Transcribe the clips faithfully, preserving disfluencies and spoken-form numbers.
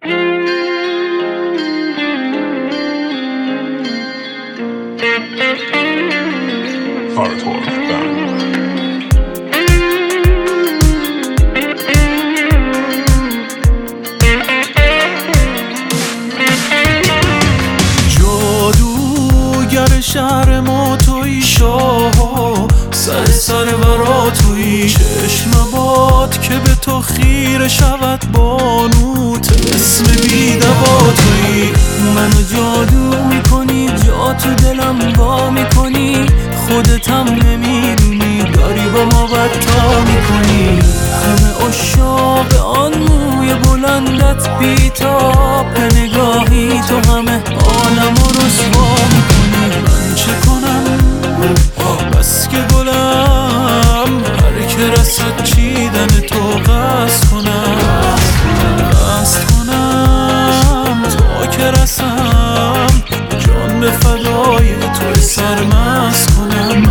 جادوگر شهر ما تویی، شاه سر سر برا تویی، چشم باد که به تو خیره شود بانوت، اسم بیدوا تویی. منو جادو میکنی، جا تو دلم وا میکنی، خودتم نمیدونی داری با ما بدتا میکنی. همه عشاق آن موی بلندت بی‌تاب، به نگاهی تو همه عالمو رسوا میکنی. من چه کنم بس که گلم، هر که رسد چیدن تو قصد کنم، قصد کنم تا که رسم جان به فدای تو سرمست کنم.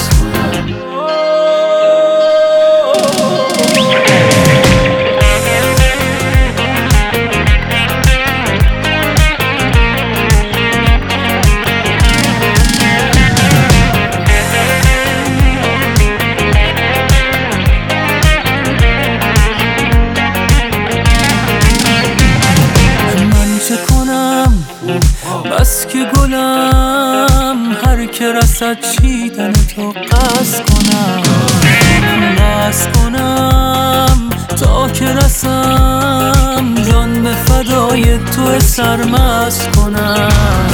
بس که گلم، هر که رسد چیدن تو قصد کنم، قصد کنم تا که رسم جان به فدای تو سرمست کنم.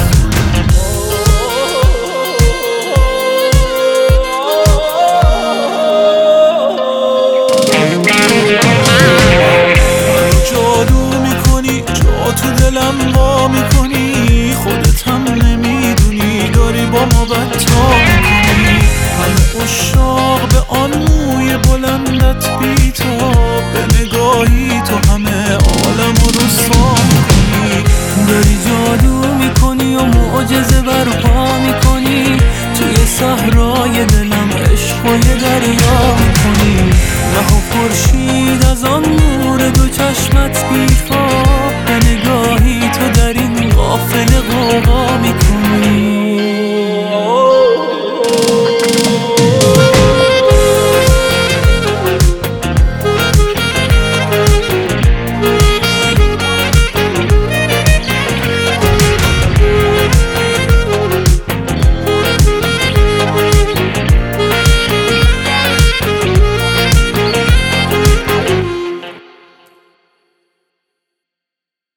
جادو میکنی، جا تو دلم وا میکنی، خودت هم نمیدونی داری با ما بدتا میکنی. همه عشاق به آن موی بلندت بی‌تاب، به نگاهی تو همه عالمو رسوا میکنی. داری جادو میکنی و معجزه برپا میکنی، توی صحرای دلم عشق و یه دریا میکنی. رها خورشید از آن نور دو چشمت بی‌خواب، به نگاهی تو در این قافله غوغا میکنی.